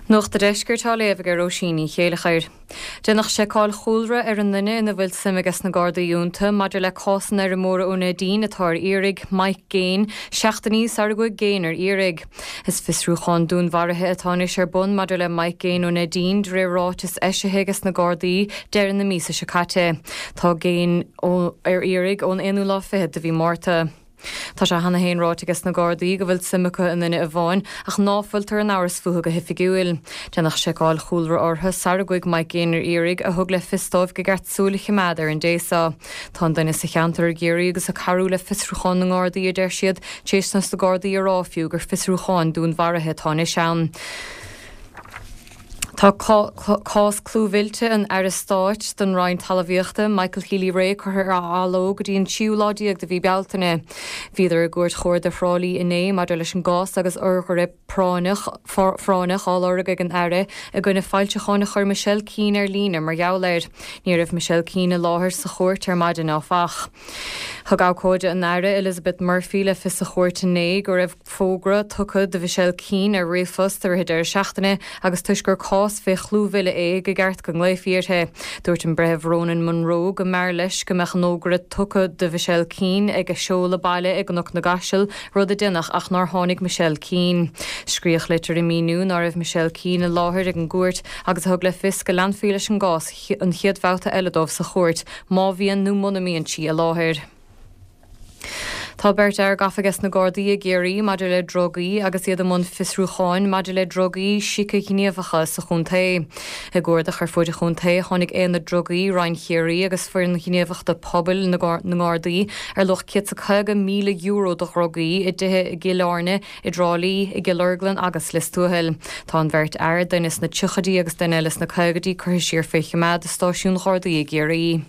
Nuach de deisgurt léfh ar Róisíní chéile chair. Dénach sé cáil chúlra ar an nine ina bhfuil simimegus na Gardaí únta, maidir le cásan ar móra úna dín atá irig Mike Gain, 16 ar go géin ar irig. Is fisrúchan dún bharathe atáis ar bun maidir le Mike Gain úna dín dré rátas eisithégus na Gardaí deir na mísa se caite. Tá Gain ar irig ón inú lá fihead de bhí mórta. Tá se hana héin ráitigus na Gardaí go bhfuil simimecha in inine a bháin ach náfuiltar an áras fuha go hifigiúil. Dénach sé gáil chúlra ortha saragoig Mike Gain ar irig a thug le fistómh go gart súlacha méadar an déasa. Tá duine sa cheantar ar géirí agus a carú le fisrúcháin na Gardaí a deir siad téisnas na Gardaí ar ráfiú gur fisrúcháin dún bharathe tána sean. Tá cás clúhailte an Aristáit don Ryan talmhaíochta Michael Healy Ray chuir áló go dtíon siúláideag de bhí bealtaine. Bhíidir a gúirt chóir de frálaí inné maidir leis an gás agus urchar fránach álára ag an aire a gona fáilte chána chuir Michelle Keane ar lína mar gealair. Ní raibh Michelle Keane láthir sa chóirt ar maidin á fach. Thug ácóide an aire Elizabeth Murphy le fi sa chóirt inné go raibh fógra tucha de Michelle Keane ar réfos ar hidir seachtaine agus tuisgur fé chlúhile go gart go nglaifíirthe. Dúirt an breh Ronan Munro go mar leis go meach nógra tucha de Michelle Keane ag a seola baile ag nach na gaisiil rud a dunnach ach nar tháinig Michelle Keane. Scríoch litir i míú nar raibh Michelle Keane a láthir ag an gúirt agus thug le fis go landfí leis an gás an chiadbhata eiledómh sa chóirt má bhíon nó monamíonn si a láthir. Tá beirt ar gafagus na Gardaí a géirí maidir le drogaí agus iad am fisrúcháin maidir le drogaí sica gníomhacha sa chuntaí. I gcuirda chu fuide chuntaí tháinig éana drogaí Ryan Chéirí agus fuair na gníomhachta pobail na Gardaí ar loch €100,000 do drogaí I dtithe I Gilárne, I Drálaí, I Gilorglan agus Listúthil. Tá an beirt air dunas na tuchadaí agus duine lis na cagaidí chuir siar féiche mead a stáisiún Gardaí a géirí.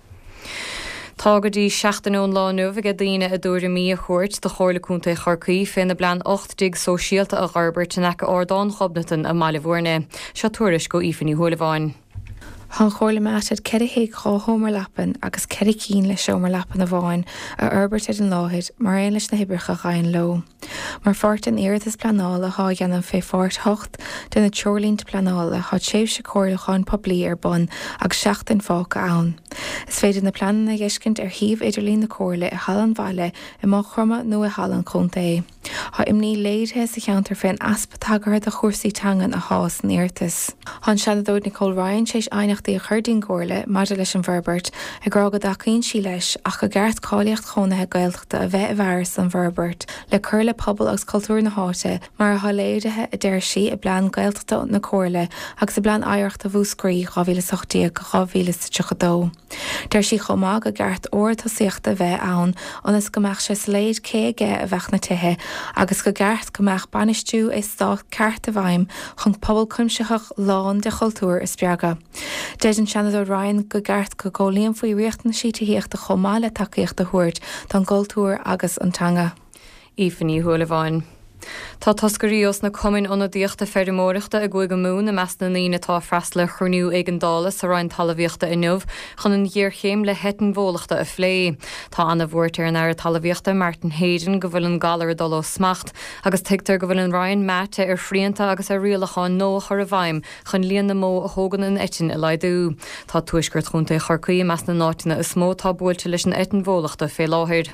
Tágadí 16 lá nuamh a daine a dúir mí a chuirt de chóirlaúnta Chorcaí féin na blean 8 dig sóisialta a gharbert in echa ordáin chobnatan a Malahúrne. Se tuairis go ífaní thulamháin. Han chóirla measad ceirigh chá homer lapan agus ceirigh cín le seomar lapan a bháin a Herbert an láthid mar aon leis na hibricha gain lo. Mar fort an éad is planála há dhéanam fé fort hocht den na teorlínta planála há séh se cóirlaáin poblí ar bun agus 16 fáca ann. Is féidir na planan na gheiscint ar híomh idirlín na cóirla I Hallan Bhaile I má chroma nó I Hallan Chonta. Tá imní léidthe sa cheantar féin aspa tagair a chósaí tangan a hás an éirtas. Han seadadóid Nicole Ryan séis einachtaí a chuirdín cóirla maidir leis an Verbert a grágad acíonn sí leis ach go gceart cáilíocht chonathe gailteachta a bheith bhharas an Verbert le chuir le pobl agus cultúr na háite mar a léidethe a deir sí I blean gailteachta na cóirla agus a blean aireachta bhúscrí 2008 go 2032. Deir sí chomá go gceart orthasaíochta bheith ann anas go meach sé sléad céige a bheith na tithe agus go gceart go meach banistú is stát ceart a bhaim chun pobl cuimseach lán de cultúr is beaga. Dean Shannon Ryan go gceart go ggólíonn faoi riocht na sítaíocht a chomáile takeíocht a thuirt don cultúr agus antanga. Ífaní thulamháin. Tá toscaríos na cumin óna díochta ferrimóireachta a gcuig go mún na meas na lína tá freisla churniú ag an dála sa rain talmhaíochta inniuh chun an dhéar chéim le hetan bhólachta a phlé. Tá anna bhúirtar an air talmhaíochta Martin Hayden go bhfuil an galar dul ó smacht agus tuigtar go bhfuil an Ryan Mate ar phríanta agus ar rialachán nó chur a bhaim chun líon na mó a thógan an etin I leidú. Tá tuaisgurt chunta Chorcaí meas na náitina is mó tá buailte leis an etin bhólachta fé láthir.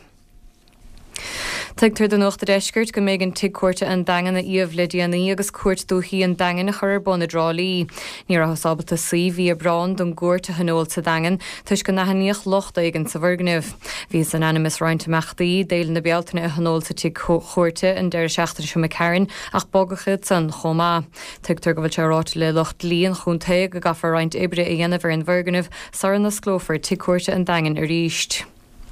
Tuigtar den nuachta deisgurt go méid an tigcuirte an dangan na íomh Lydianaí agus cuairt dúthaí an dangan na chur buna Drálaí. Ní a hosábalta sí bhí a brán don gúirte hanóil sa dangan tuis go nahaníoch lochta ag an sa bhargnamh. Bhí san animus rointamachtaí déilen na bealtainna a hanóil sa tig chuirte an deir 16 siúma cairn ach bogachid san chomá. Tuigtar go bhfuil se ráta le locht líon chunta go gafar roint ibre a dhéanamh ar an bhargnamh sar na sclófar tigcuirte an dangan a ríist.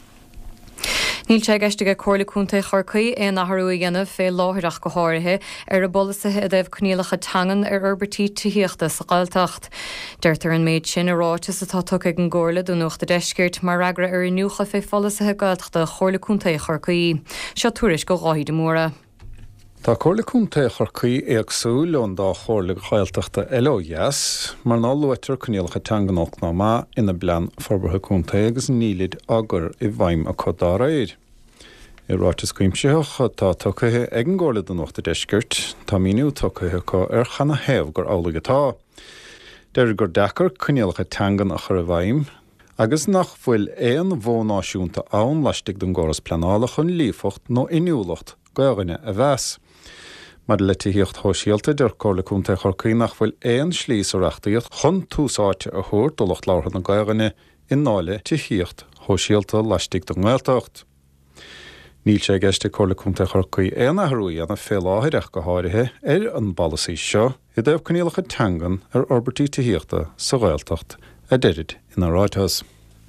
Níl sé geistige cóirlaúnta Chorcaí é nathrú a dhéanamh fé láthirach go háirithe ar a bolasathe a bheith cníalacha tangan ar orbertí tuíochta sa gailteacht. Deirtar an méid sin a rátas atá tucha ag an gcóirla don nuachta deisgurt mar ragra ar an nucha fé folasathe gailteachta chóirlaúnta Chorcaí. Seo tuairis go gáid móra. Tá cóirlaúnta Chorcaí agsúil ón dá chóirla gailteachta LOS mar ná luitir cníalacha tanganach ná má ina blean forbartha cúnta agus nílid agur I bhaim a codára éir. I rátas cuimseach tá tucathe ag an ggóla don nachta deisgirt, tá míniú tucathe có chana heamh gur álagatá. Deir gur dechar cuinealacha teangan a chur a bhaim, agus nach bhfuil éon bhónáisiúnta ann leistigh don gcóras pleanála chun líofacht nó inniúlacht gaghine a bheas. Mar le tííocht thóisialta deir cólaúnta chorcaí nach bhfuil éon slís oireachtaíocht chun túsáte a thuair dolacht láthar na gaghine in nála tííocht thóisialta leistigh don ghilteacht. Níl sé gceiste cólaúnta chorcaí éana thrúí anna fé láthaireach go háirithe an balasí seo I dibh cuinealacha teangan orbertí tííochta sa ghilteacht a deirid in ráithas.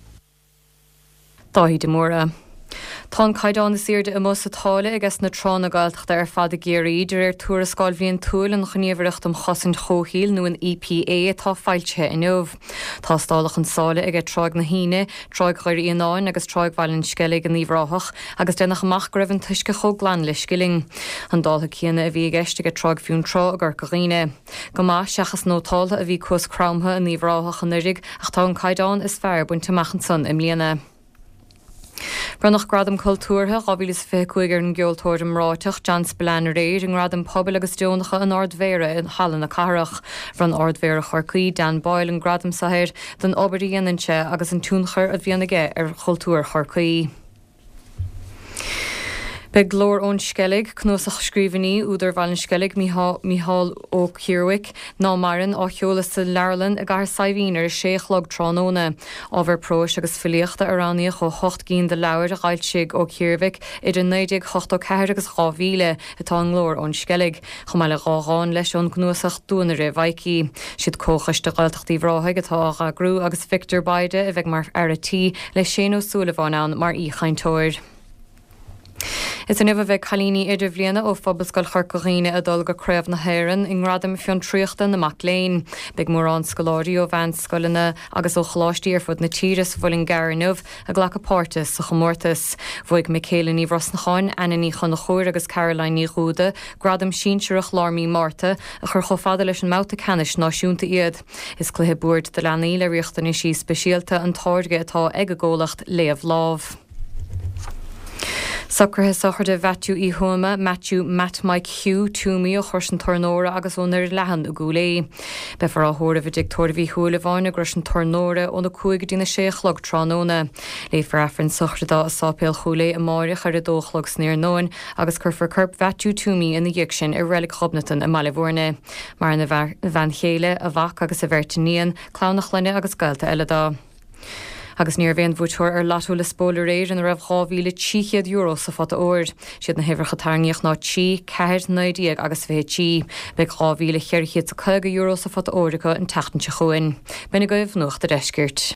Dáhí de móra. Tá caiidán is siirde I mós atála agus na trána gailteachta fad a géirí idir túrascáil bhíon túil an chníomhreacht chosan chóhíil nó an EPA atá fáilte inmh. Tá stálach an sála ag tráig na híine, tráig chuir íonáin agus tráig bhailinn scilig an níomhráthach agus dénach amach raibh an tuisce cho glan le sciling. An dátha cíanna a bhí gceiste go tráig fiún trá a gur goghine. Go má seachas nótála a bhí cos cramtha an níomhráthach an nurig ach tá an caiidán is fearr buinte machchan san im líana. Brannach gradam cultúrtha gabhílas fécuig an geoltóirim ráiteach Jan Spillane réir an gradam pobil agus dúnacha an Ardmhéire in Hallan na Carach. Bran Ardmhéire chorcaí Dan Boyle an gradam sahéir den obaríananse agus an túnchar a bhíanaige cultúr chorcaí. Be glór ón skellig, knúsach scrívaní údar bhailin skellig Mícheál ó Ciarwick, ná marin á cheolas sa Leirlin a gar saimhínar séchlog trónóna. Ábhar próis agus filiochta aráníoch ó 8 cín de leabhar a ghailsigh ó Ciarwick idir 984 agus 2,000 atá an glór ón skellig. Chomáile gágáin leis ón knúsach dúnare bhaicií. Siad cóchaiste gailteachtaí bhráithaig atá a grú agus Victor Baide a bheith mar airtí le Shane O'Sullivan an mar íchaintóir. Is an bheith chalíní idir bhliana ó fphobascail chorcaíine a dul go craobh na hhéireann in radam fion tríochta na Macléin. Big mórrán scoláirí ó bhain scoilena agus ó chláistí ar fud na tíras bhfuilin garanmh a ghlachapáirtas sa chomórtas. Bhuaig Michaela ní Rosnacháin Annaní chun na chóir agus Caroline ní Rúda, gradam síseach Lármí Marta a chur chofada leis an máta canis náisiúnta iad. Is cluthe búirt de leanaí le riochtaní sí speisialta an táirge atá ag a ggólacht léamh lámh. Socrthe sochar de bheitú í thuama Matthew Matt Mike Hugh túmí ó chuir an tornóra agus ónar lehan a gúlé. Befar á thóra bh dictóir bhí thuúla bháin a gros an tornóra ó na cuaig dína séchlog trónóna. Lé frafran sochrdá a sápéal chulé a máirich ar a dóchlog snéir nóin agus chur curb bheitú túmí in na dhiic sin i rélig chobnatan a Malihórne. Mar na bhean chéile a bhac agus a bhirtaníon, clánach lenne agus gailta eile dá. Agus níor bhéon bhúteir ar latú le spóla réir an raibh €2,000 sa fada óir. Siad na hifir chatarníoch ná tí, ceir náidíag agus bheit tí. Be €2,000 sa €50 sa fada óiricha an teachtan se chuin. Bena goibh nuach de deisgirt.